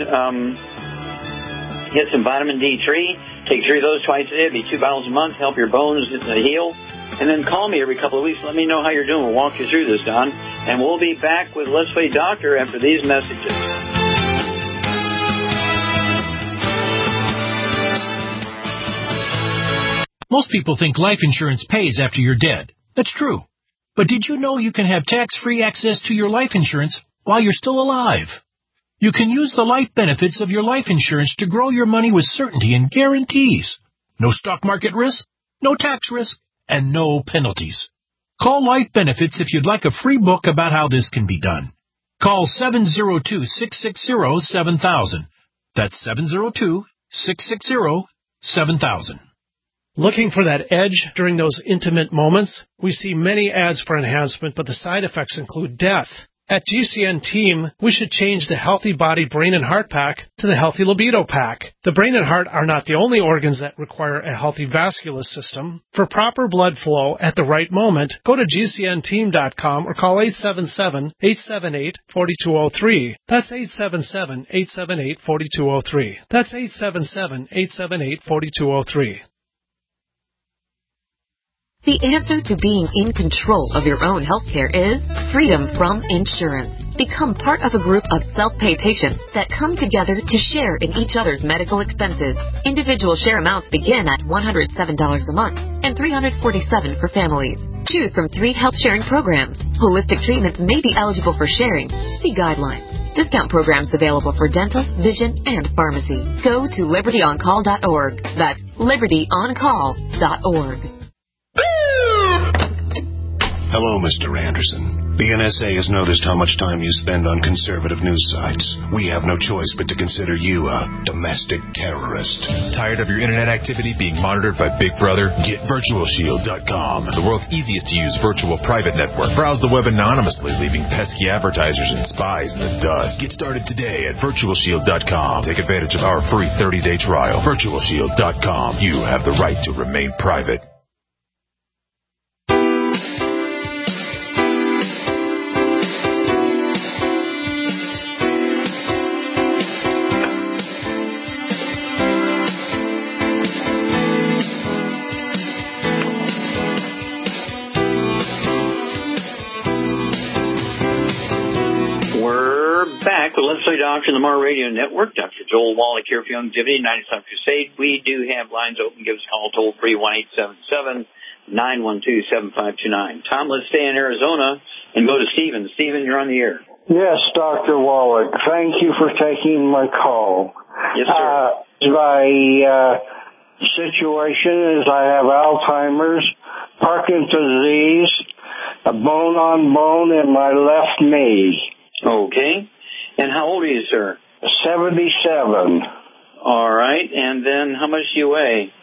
get some vitamin D3. Take 3 of those twice a day. It'd be 2 bottles a month. Help your bones heal. And then call me every couple of weeks. Let me know how you're doing. We'll walk you through this, Don. And we'll be back with Let's Play Doctor after these messages. Most people think life insurance pays after you're dead. That's true. But did you know you can have tax-free access to your life insurance while you're still alive? You can use the life benefits of your life insurance to grow your money with certainty and guarantees. No stock market risk, no tax risk, and no penalties. Call Life Benefits if you'd like a free book about how this can be done. Call 702-660-7000. That's 702-660-7000. Looking for that edge during those intimate moments? We see many ads for enhancement, but the side effects include death. At GCN Team, we should change the Healthy Body Brain and Heart Pack to the Healthy Libido Pack. The brain and heart are not the only organs that require a healthy vascular system. For proper blood flow at the right moment, go to GCNteam.com or call 877-878-4203. That's 877-878-4203. That's 877-878-4203. The answer to being in control of your own healthcare is freedom from insurance. Become part of a group of self-pay patients that come together to share in each other's medical expenses. Individual share amounts begin at $107 a month and $347 for families. Choose from 3 health sharing programs. Holistic treatments may be eligible for sharing. See guidelines. Discount programs available for dental, vision, and pharmacy. Go to libertyoncall.org. That's libertyoncall.org. Hello, Mr. Anderson. The NSA has noticed how much time you spend on conservative news sites. We have no choice but to consider you a domestic terrorist. Tired of your internet activity being monitored by Big Brother? Get VirtualShield.com, the world's easiest to use virtual private network. Browse the web anonymously, leaving pesky advertisers and spies in the dust. Get started today at VirtualShield.com. Take advantage of our free 30-day trial. VirtualShield.com. You have the right to remain private. Let's Play Doctor on the Mar Radio Network. Dr. Joel Wallach here for Youngevity, 97 Crusade. We do have lines open. Give us a call toll free, 1-877-912-7529. Tom, let's stay in Arizona and go to Stephen. Stephen, you're on the air. Yes, Dr. Wallach. Thank you for taking my call. Yes, sir. My situation is I have Alzheimer's, Parkinson's disease, a bone on bone in my left knee. Okay. And how old are you, sir? 77. All right. And then how much do you weigh?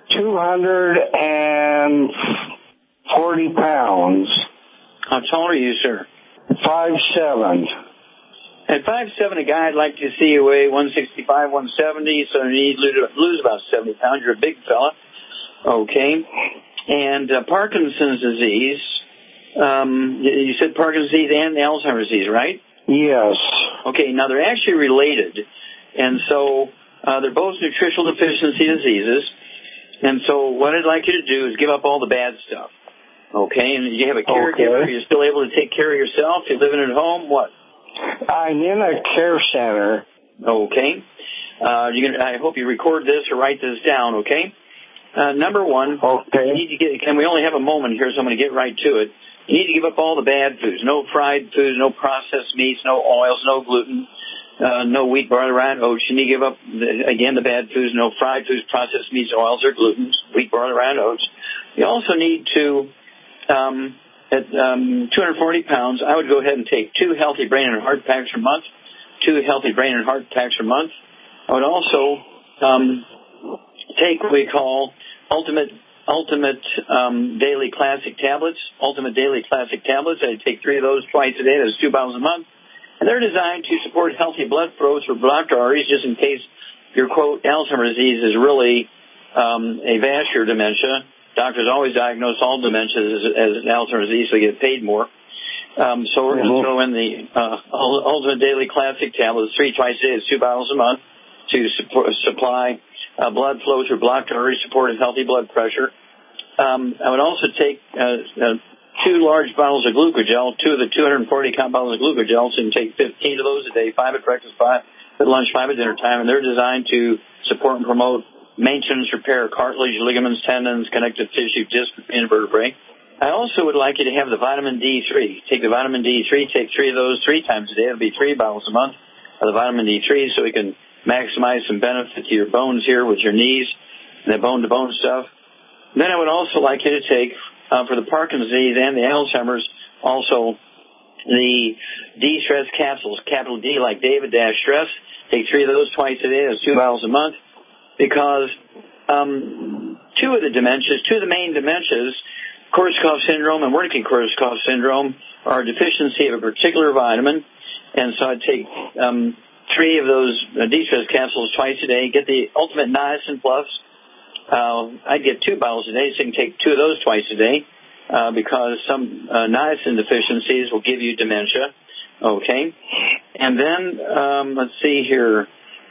240 pounds. How tall are you, sir? 5'7". At 5'7", a guy, I'd like to see you weigh 165, 170, so you need to lose about 70 pounds. You're a big fella. Okay. And Parkinson's disease, you said Parkinson's disease and Alzheimer's disease, right? Yes. Okay, now they're actually related, and so they're both nutritional deficiency diseases, and so what I'd like you to do is give up all the bad stuff, okay? And you have a caregiver, you're still able to take care of yourself, you're living at home, what? I'm in a care center. Okay. I hope you record this or write this down, okay? Number one, you need to get, and we only have a moment here, so I'm going to get right to it. You need to give up all the bad foods. No fried foods, no processed meats, no oils, no gluten, no wheat, barley, rye, and oats. You need to give up, again, the bad foods, no fried foods, processed meats, oils, or gluten, wheat, barley, rye, and oats. You also need to, at 240 pounds, I would go ahead and take 2 healthy brain and heart packs per month, 2 healthy brain and heart packs per month. I would also take what we call Ultimate Ultimate Daily Classic Tablets. Ultimate Daily Classic Tablets. I take 3 of those twice a day. That's 2 bottles a month. And they're designed to support healthy blood flow through blocked arteries, just in case your, quote, Alzheimer's disease is really a vascular dementia. Doctors always diagnose all dementia as Alzheimer's disease, so they get paid more. So we're going to throw in the Ultimate Daily Classic Tablets, 3 twice a day. It's 2 bottles a month to supply blood flow through blocked arteries, support healthy blood pressure. I would also take 2 large bottles of glucogel, 2 of the 240-count bottles of glucogel, so you can take 15 of those a day, 5 at breakfast, 5 at lunch, 5 at dinner time, and they're designed to support and promote maintenance, repair, cartilage, ligaments, tendons, connective tissue, disc, and vertebrae. I also would like you to have the vitamin D3. Take the vitamin D3, take 3 of those 3 times a day. It'll be 3 bottles a month of the vitamin D3 so we can maximize some benefit to your bones here with your knees and the bone-to-bone stuff. Then I would also like you to take, for the Parkinson's disease and the Alzheimer's, also the D-Stress capsules, capital D like David Stress. Take 3 of those twice a day. That's 2 bottles a month. Because 2 of the main dementias, Korsakoff syndrome and Wernicke-Korsakoff syndrome, are a deficiency of a particular vitamin. And so I'd take 3 of those D-Stress capsules twice a day. Get the Ultimate Niacin Plus. I'd get 2 bottles a day, so you can take 2 of those twice a day, because some niacin deficiencies will give you dementia. Okay. And then, let's see here.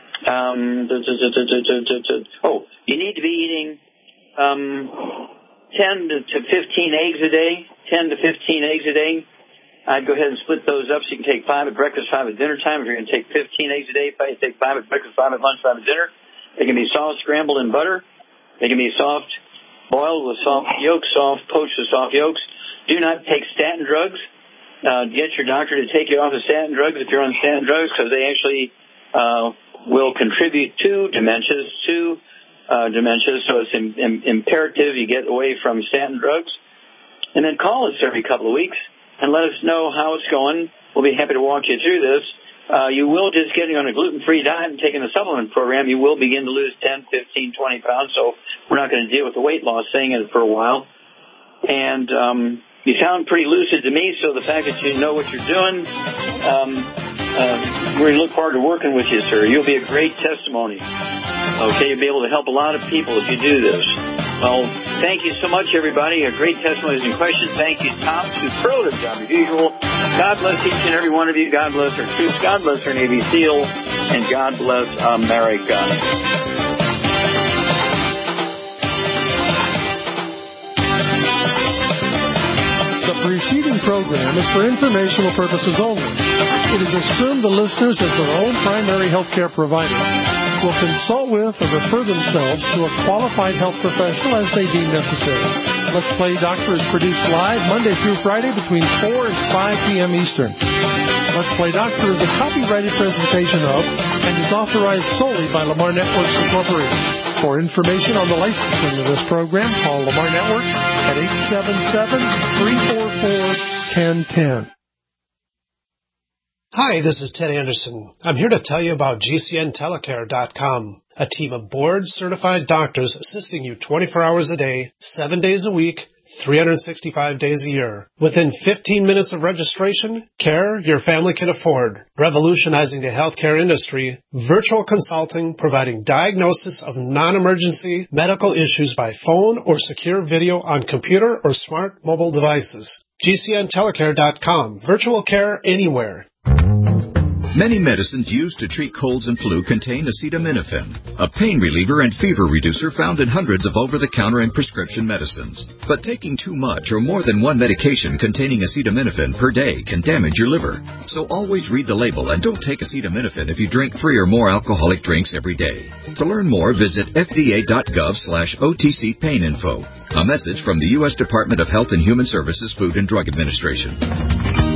You need to be eating 10 to 15 eggs a day. 10 to 15 eggs a day. I'd go ahead and split those up so you can take 5 at breakfast, 5 at dinner time. If you're going to take 15 eggs a day, take 5 at breakfast, 5 at lunch, 5 at dinner. They can be soft scrambled in butter. They can be soft boiled with soft yolks, soft poached with soft yolks. Do not take statin drugs. Get your doctor to take you off of statin drugs if you're on statin drugs, because they actually will contribute to dementias. So it's imperative you get away from statin drugs. And then call us every couple of weeks and let us know how it's going. We'll be happy to walk you through this. You will, just getting on a gluten-free diet and taking the supplement program, you will begin to lose 10, 15, 20 pounds. So we're not going to deal with the weight loss thing for a while. And you sound pretty lucid to me, so the fact that you know what you're doing, we look forward to working with you, sir. You'll be a great testimony. Okay, you'll be able to help a lot of people if you do this. Well, thank you so much, everybody. A great testimonies and questions. Thank you, Tom. Superlative job as usual. God bless each and every one of you. God bless our troops. God bless our Navy SEALs. And God bless America. The preceding program is for informational purposes only. It is assumed the listeners, as their own primary health care provider, will consult with or refer themselves to a qualified health professional as they deem necessary. Let's Play Doctor is produced live Monday through Friday between 4 and 5 p.m. Eastern. Let's Play Doctor is a copyrighted presentation of and is authorized solely by Lamar Networks Incorporated. For information on the licensing of this program, call Lamar Networks at 877-344-1010. Hi, this is Ted Anderson. I'm here to tell you about GCNTelecare.com, a team of board-certified doctors assisting you 24 hours a day, 7 days a week, 365 days a year. Within 15 minutes of registration, care your family can afford. Revolutionizing the healthcare industry, virtual consulting providing diagnosis of non-emergency medical issues by phone or secure video on computer or smart mobile devices. GCNTelecare.com. Virtual care anywhere. Many medicines used to treat colds and flu contain acetaminophen, a pain reliever and fever reducer found in hundreds of over-the-counter and prescription medicines. But taking too much or more than one medication containing acetaminophen per day can damage your liver. So always read the label and don't take acetaminophen if you drink 3 or more alcoholic drinks every day. To learn more, visit fda.gov/OTC Pain Info. A message from the U.S. Department of Health and Human Services Food and Drug Administration.